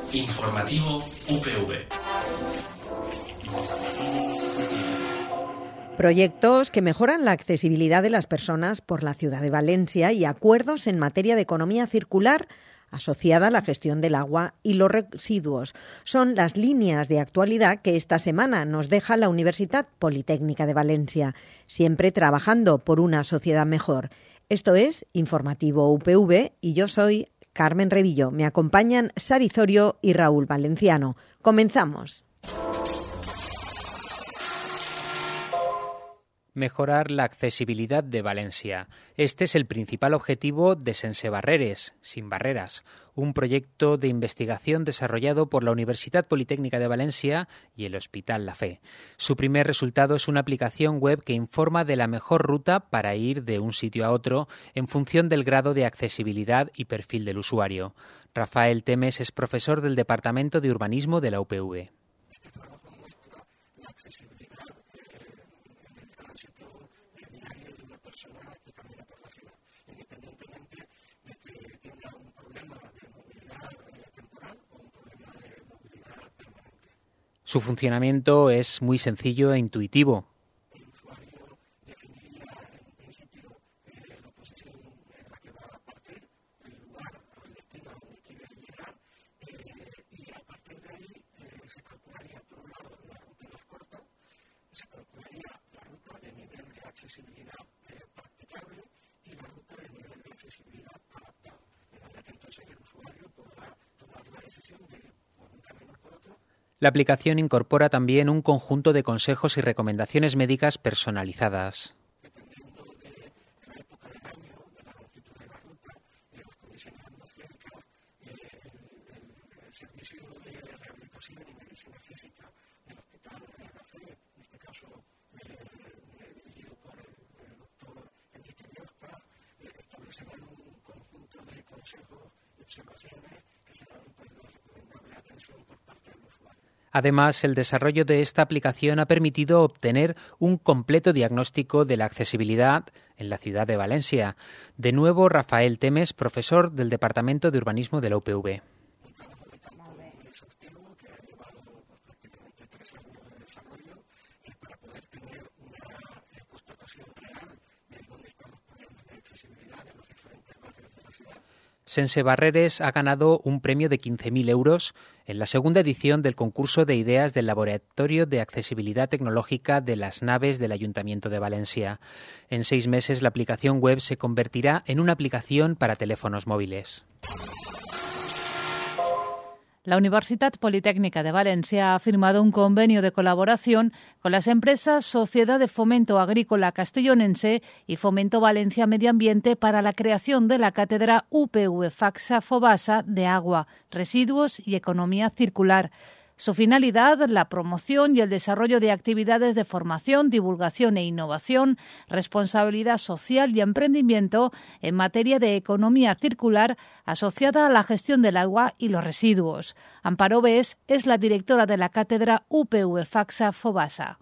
Informativo UPV. Proyectos que mejoran la accesibilidad de las personas por la ciudad de Valencia y acuerdos en materia de economía circular asociada a la gestión del agua y los residuos. Son las líneas de actualidad que esta semana nos deja la Universitat Politécnica de Valencia, siempre trabajando por una sociedad mejor. Esto es Informativo UPV y yo soy Carmen Revillo. Me acompañan Sari Zorio y Raúl Valenciano. Comenzamos. Mejorar la accesibilidad de Valencia. Este es el principal objetivo de Sense Barreres, Sin Barreras, un proyecto de investigación desarrollado por la Universitat Politécnica de Valencia y el Hospital La Fe. Su primer resultado es una aplicación web que informa de la mejor ruta para ir de un sitio a otro en función del grado de accesibilidad y perfil del usuario. Rafael Temes es profesor del Departamento de Urbanismo de la UPV. Su funcionamiento es muy sencillo e intuitivo. El usuario definiría en principio la posición en la que va a partir, el lugar o el destino donde quiere llegar y a partir de ahí se calcularía por un lado la ruta más corta, se calcularía la ruta de nivel de accesibilidad practicable y la ruta de nivel de accesibilidad adaptado, de manera que entonces el usuario podrá tomar la decisión de ir por un camino o por otro. La aplicación incorpora también un conjunto de consejos y recomendaciones médicas personalizadas. Dependiendo de la época del año, de la longitud de la ruta, de las condiciones atmosféricas, el servicio de rehabilitación y medicina física del Hospital La Fe, en este caso dirigido por el doctor Enrique Biosca, establecerán un conjunto de consejos y observaciones que serán de recomendable atención por parte del usuario. Además, el desarrollo de esta aplicación ha permitido obtener un completo diagnóstico de la accesibilidad en la ciudad de Valencia. De nuevo, Rafael Temes, profesor del Departamento de Urbanismo de la UPV. Sense Barreres ha ganado un premio de 15.000 euros en la segunda edición del concurso de ideas del Laboratorio de Accesibilidad Tecnológica de las Naves del Ayuntamiento de Valencia. En 6 meses, la aplicación web se convertirá en una aplicación para teléfonos móviles. La Universitat Politécnica de Valencia ha firmado un convenio de colaboración con las empresas Sociedad de Fomento Agrícola Castellonense y Fomento Valencia Medio Ambiente para la creación de la cátedra UPV Facsa Fobasa de Agua, Residuos y Economía Circular. Su finalidad, la promoción y el desarrollo de actividades de formación, divulgación e innovación, responsabilidad social y emprendimiento en materia de economía circular asociada a la gestión del agua y los residuos. Amparo Bes es la directora de la cátedra UPV Facsa Fobasa.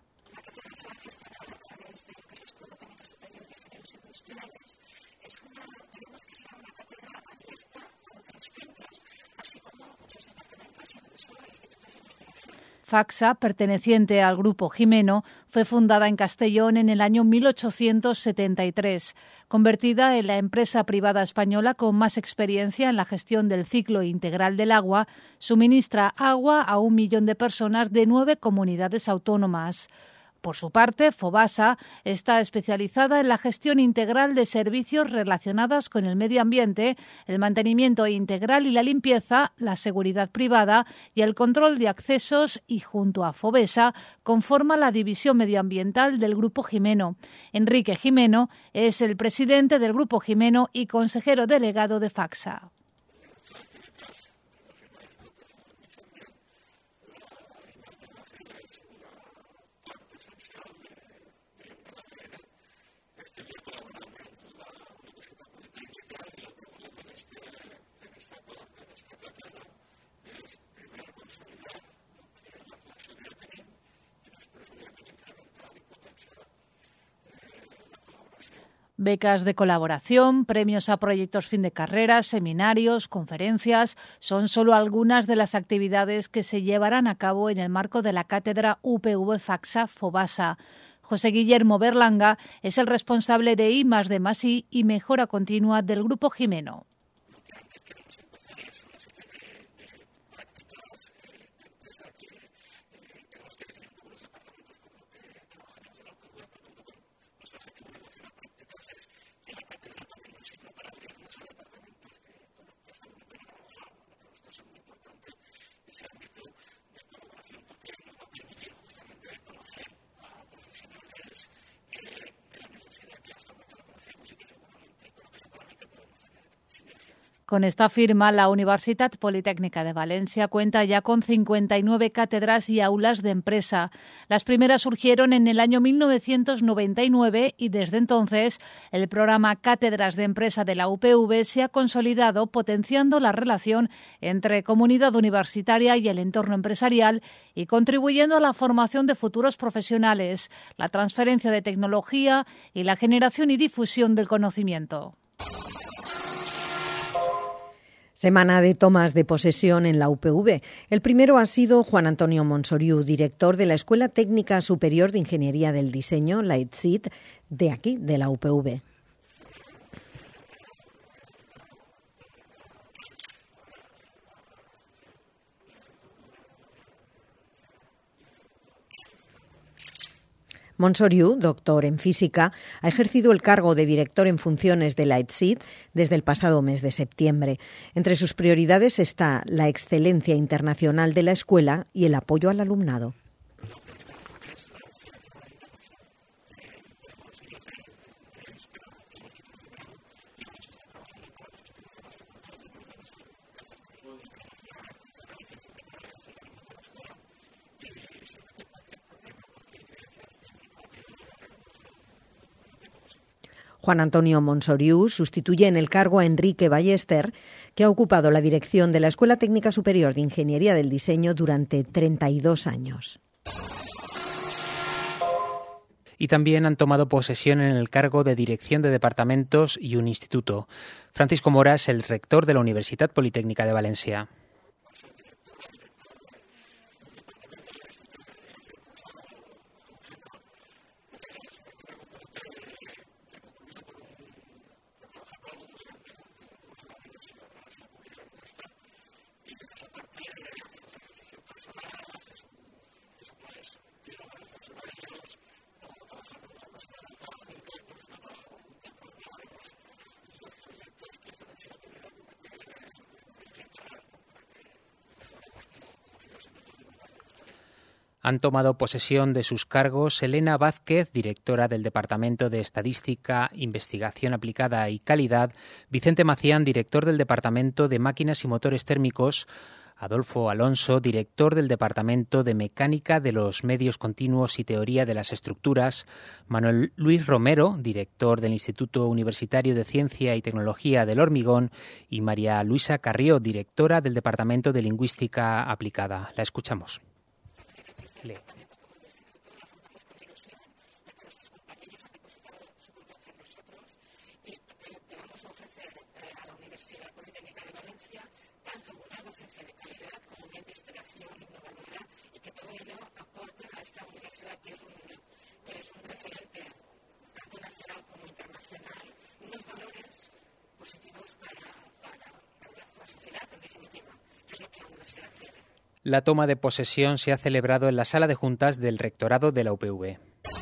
Facsa, perteneciente al Grupo Gimeno, fue fundada en Castellón en el año 1873. Convertida en la empresa privada española con más experiencia en la gestión del ciclo integral del agua, suministra agua a 1 millón de personas de 9 comunidades autónomas. Por su parte, Fobasa está especializada en la gestión integral de servicios relacionados con el medio ambiente, el mantenimiento integral y la limpieza, la seguridad privada y el control de accesos y, junto a Fobesa, conforma la división medioambiental del Grupo Gimeno. Enrique Gimeno es el presidente del Grupo Gimeno y consejero delegado de Facsa. Becas de colaboración, premios a proyectos fin de carrera, seminarios, conferencias, son solo algunas de las actividades que se llevarán a cabo en el marco de la cátedra UPV FACSA Fobasa. José Guillermo Berlanga es el responsable de I+D+I y Mejora Continua del Grupo Jimeno. Con esta firma, la Universitat Politécnica de Valencia cuenta ya con 59 cátedras y aulas de empresa. Las primeras surgieron en el año 1999 y desde entonces el programa Cátedras de Empresa de la UPV se ha consolidado potenciando la relación entre comunidad universitaria y el entorno empresarial y contribuyendo a la formación de futuros profesionales, la transferencia de tecnología y la generación y difusión del conocimiento. Semana de tomas de posesión en la UPV. El primero ha sido Juan Antonio Monsoriu, director de la Escuela Técnica Superior de Ingeniería del Diseño, la ETSID, de aquí, de la UPV. Monsoriu, doctor en física, ha ejercido el cargo de director en funciones de la ETSID desde el pasado mes de septiembre. Entre sus prioridades está la excelencia internacional de la escuela y el apoyo al alumnado. Juan Antonio Monsoriu sustituye en el cargo a Enrique Ballester, que ha ocupado la dirección de la Escuela Técnica Superior de Ingeniería del Diseño durante 32 años. Y también han tomado posesión en el cargo de dirección de departamentos y un instituto. Francisco Mora es el rector de la Universitat Politécnica de Valencia. Han tomado posesión de sus cargos Elena Vázquez, directora del Departamento de Estadística, Investigación Aplicada y Calidad, Vicente Macián, director del Departamento de Máquinas y Motores Térmicos, Adolfo Alonso, director del Departamento de Mecánica de los Medios Continuos y Teoría de las Estructuras, Manuel Luis Romero, director del Instituto Universitario de Ciencia y Tecnología del Hormigón, y María Luisa Carrió, directora del Departamento de Lingüística Aplicada. La escuchamos. Leo. La toma de posesión se ha celebrado en la sala de juntas del rectorado de la UPV.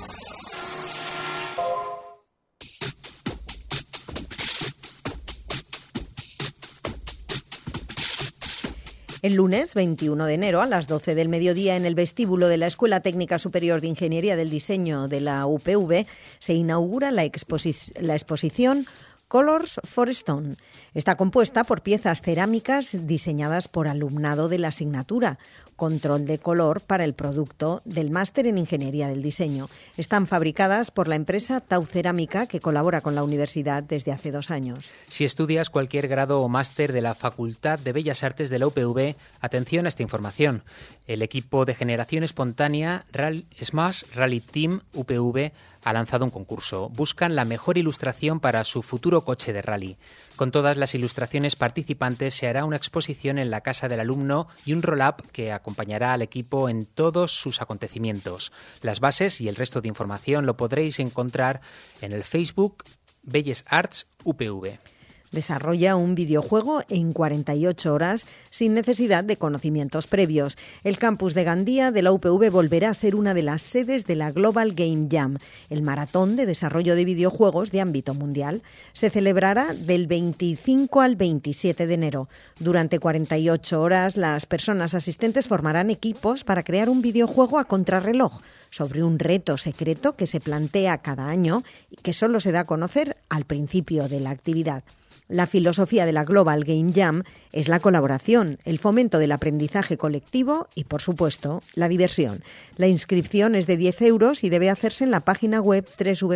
El lunes 21 de enero a las 12 del mediodía en el vestíbulo de la Escuela Técnica Superior de Ingeniería del Diseño de la UPV se inaugura la exposición Colors for Stone. Está compuesta por piezas cerámicas diseñadas por alumnado de la asignatura Control de Color para el producto del Máster en Ingeniería del Diseño. Están fabricadas por la empresa Tau Cerámica, que colabora con la universidad desde hace 2 años. Si estudias cualquier grado o máster de la Facultad de Bellas Artes de la UPV, atención a esta información. El equipo de generación espontánea Smash Rally Team UPV ha lanzado un concurso. Buscan la mejor ilustración para su futuro coche de rally. Con todas las ilustraciones participantes se hará una exposición en la casa del alumno y un roll-up que acompañará al equipo en todos sus acontecimientos. Las bases y el resto de información lo podréis encontrar en el Facebook Bellas Arts UPV. Desarrolla un videojuego en 48 horas sin necesidad de conocimientos previos. El campus de Gandía de la UPV volverá a ser una de las sedes de la Global Game Jam, el maratón de desarrollo de videojuegos de ámbito mundial. Se celebrará del 25 al 27 de enero. Durante 48 horas, las personas asistentes formarán equipos para crear un videojuego a contrarreloj sobre un reto secreto que se plantea cada año y que solo se da a conocer al principio de la actividad. La filosofía de la Global Game Jam es la colaboración, el fomento del aprendizaje colectivo y, por supuesto, la diversión. La inscripción es de 10 euros y debe hacerse en la página web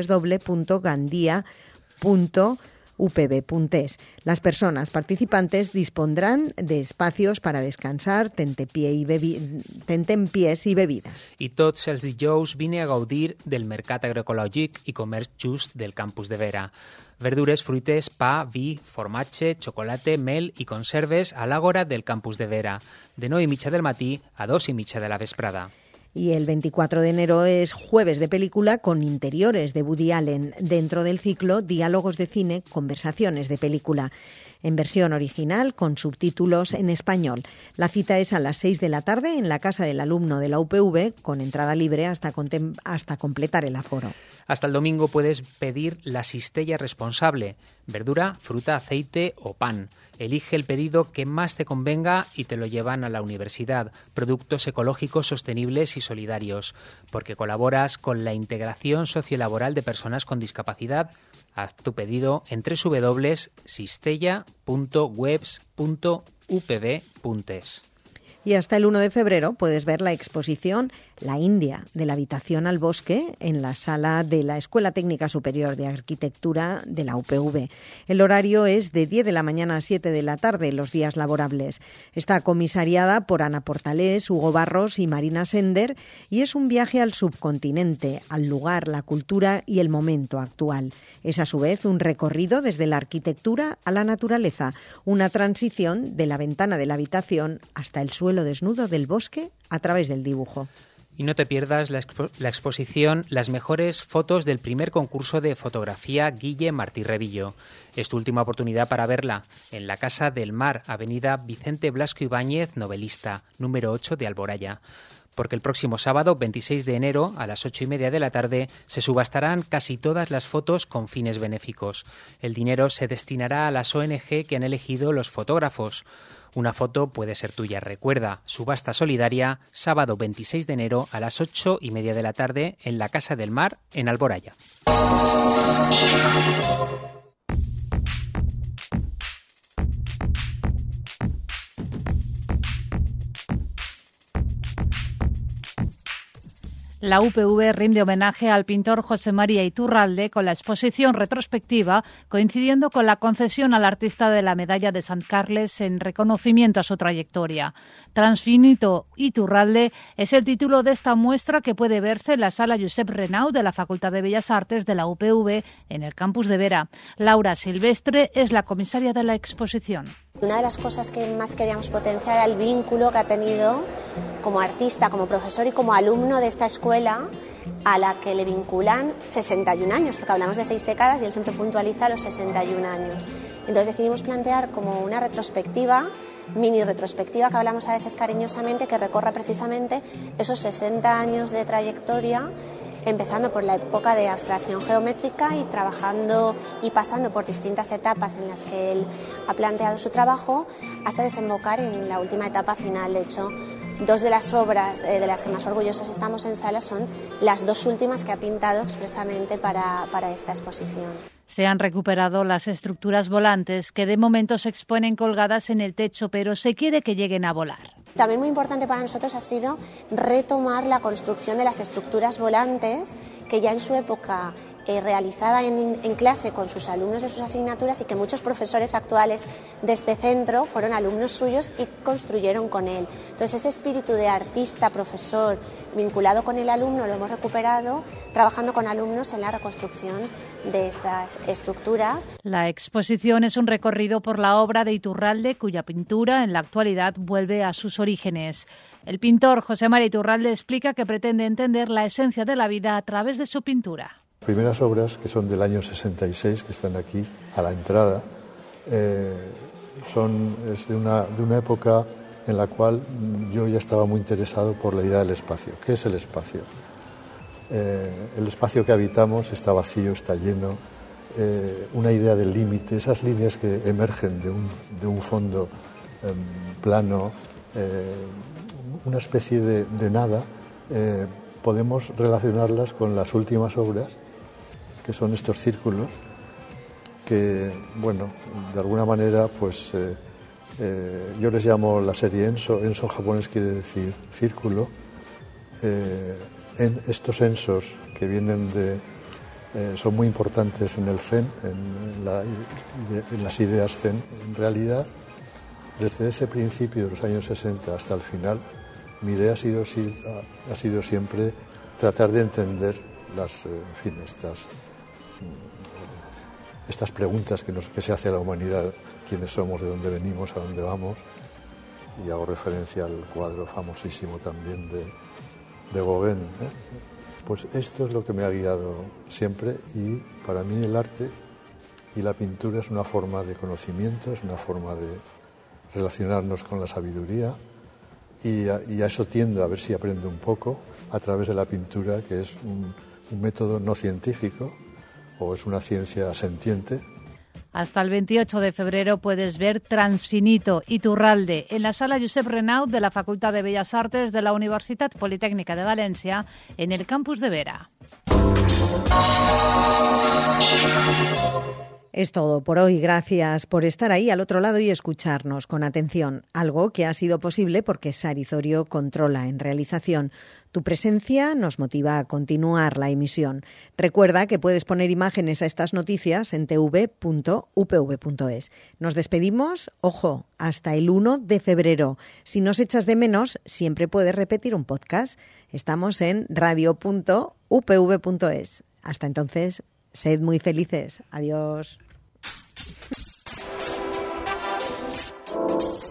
www.gandia.upv.es. Las personas participantes dispondrán de espacios para descansar, tentempiés i bebides. I tots els dijous vine a gaudir del Mercat Agroecològic i Comerç Just del campus de Vera. Verdures, fruites, pa, vi, formatge, xocolate, mel i conserves a l'àgora del campus de Vera, de 9:30 del matí a 2:30 de la vesprada. Y el 24 de enero es jueves de película con interiores de Woody Allen, dentro del ciclo Diálogos de Cine, Conversaciones de Película, en versión original con subtítulos en español. La cita es a las 6 de la tarde en la casa del alumno de la UPV, con entrada libre hasta completar el aforo. Hasta el domingo puedes pedir la cistella responsable, verdura, fruta, aceite o pan. Elige el pedido que más te convenga y te lo llevan a la universidad. Productos ecológicos, sostenibles y solidarios, porque colaboras con la integración sociolaboral de personas con discapacidad. Haz tu pedido en www.sistella.webs.upv.es. Y hasta el 1 de febrero puedes ver la exposición La India, de la habitación al bosque, en la sala de la Escuela Técnica Superior de Arquitectura de la UPV. El horario es de 10 de la mañana a 7 de la tarde, los días laborables. Está comisariada por Ana Portalés, Hugo Barros y Marina Sender y es un viaje al subcontinente, al lugar, la cultura y el momento actual. Es a su vez un recorrido desde la arquitectura a la naturaleza, una transición de la ventana de la habitación hasta el suelo desnudo del bosque a través del dibujo. Y no te pierdas la exposición Las mejores fotos del primer concurso de fotografía Guille Martí Revillo. Es tu última oportunidad para verla en la Casa del Mar, avenida Vicente Blasco Ibáñez, Novelista, número 8 de Alboraya. Porque el próximo sábado, 26 de enero, a las 8:30 de la tarde, se subastarán casi todas las fotos con fines benéficos. El dinero se destinará a las ONG que han elegido los fotógrafos. Una foto puede ser tuya. Recuerda, subasta solidaria, sábado 26 de enero a las 8:30 de la tarde en la Casa del Mar, en Alboraya. La UPV rinde homenaje al pintor José María Iturralde con la exposición retrospectiva, coincidiendo con la concesión al artista de la Medalla de Sant Carles en reconocimiento a su trayectoria. Transfinito Iturralde es el título de esta muestra que puede verse en la sala Josep Renau de la Facultad de Bellas Artes de la UPV en el campus de Vera. Laura Silvestre es la comisaria de la exposición. Una de las cosas que más queríamos potenciar era el vínculo que ha tenido como artista, como profesor y como alumno de esta escuela, a la que le vinculan 61 años, porque hablamos de 6 décadas y él siempre puntualiza los 61 años. Entonces decidimos plantear como una retrospectiva, mini retrospectiva que hablamos a veces cariñosamente, que recorra precisamente esos 60 años de trayectoria empezando por la época de abstracción geométrica y trabajando y pasando por distintas etapas en las que él ha planteado su trabajo, hasta desembocar en la última etapa final. De hecho, dos de las obras de las que más orgullosos estamos en sala son las dos últimas que ha pintado expresamente para esta exposición. Se han recuperado las estructuras volantes que de momento se exponen colgadas en el techo, pero se quiere que lleguen a volar. También muy importante para nosotros ha sido retomar la construcción de las estructuras volantes que ya en su época realizaba en clase con sus alumnos de sus asignaturas y que muchos profesores actuales de este centro fueron alumnos suyos y construyeron con él. Entonces ese espíritu de artista, profesor, vinculado con el alumno lo hemos recuperado trabajando con alumnos en la reconstrucción de estas estructuras. La exposición es un recorrido por la obra de Iturralde, cuya pintura en la actualidad vuelve a sus orígenes. El pintor José María Iturralde explica que pretende entender la esencia de la vida a través de su pintura. Las primeras obras, que son del año 66, que están aquí a la entrada, es de una época en la cual yo ya estaba muy interesado por la idea del espacio. ¿Qué es el espacio? El espacio que habitamos está vacío, está lleno, una idea del límite, esas líneas que emergen de un fondo plano, una especie de nada, podemos relacionarlas con las últimas obras, que son estos círculos, que, bueno, de alguna manera, pues yo les llamo la serie Enso. Enso en japonés quiere decir círculo. En estos ensos que vienen son muy importantes en el Zen, en las ideas Zen. En realidad, desde ese principio de los años 60 hasta el final, mi idea ha sido siempre tratar de entender estas preguntas que se hace a la humanidad: quiénes somos, de dónde venimos, a dónde vamos. Y hago referencia al cuadro famosísimo también de Gauguin. Pues esto es lo que me ha guiado siempre, y para mí el arte y la pintura es una forma de conocimiento, es una forma de relacionarnos con la sabiduría, y a eso tiendo, a ver si aprendo un poco a través de la pintura, que es un método no científico, o es una ciencia sentiente. Hasta el 28 de febrero puedes ver Transfinito, Iturralde, en la sala Josep Renaud de la Facultad de Bellas Artes de la Universitat Politécnica de Valencia, en el campus de Vera. Es todo por hoy. Gracias por estar ahí al otro lado y escucharnos con atención. Algo que ha sido posible porque Sari Zorio controla en realización. Tu presencia nos motiva a continuar la emisión. Recuerda que puedes poner imágenes a estas noticias en tv.upv.es. Nos despedimos, ojo, hasta el 1 de febrero. Si nos echas de menos, siempre puedes repetir un podcast. Estamos en radio.upv.es. Hasta entonces, sed muy felices. Adiós.